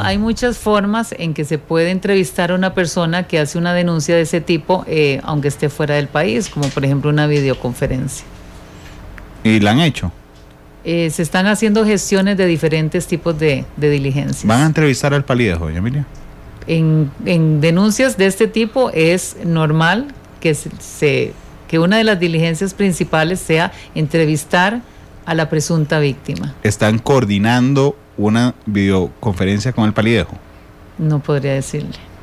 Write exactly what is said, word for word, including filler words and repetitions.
hay muchas formas en que se puede entrevistar a una persona que hace una denuncia de ese tipo, eh, aunque esté fuera del país, como por ejemplo una videoconferencia. ¿Y la han hecho? Eh, se están haciendo gestiones de diferentes tipos de, de diligencias. ¿Van a entrevistar al Palidejo, doña Emilia? En, en denuncias de este tipo es normal que, se, se, que una de las diligencias principales sea entrevistar a la presunta víctima. ¿Están coordinando una videoconferencia con el Palidejo? No podría decirle.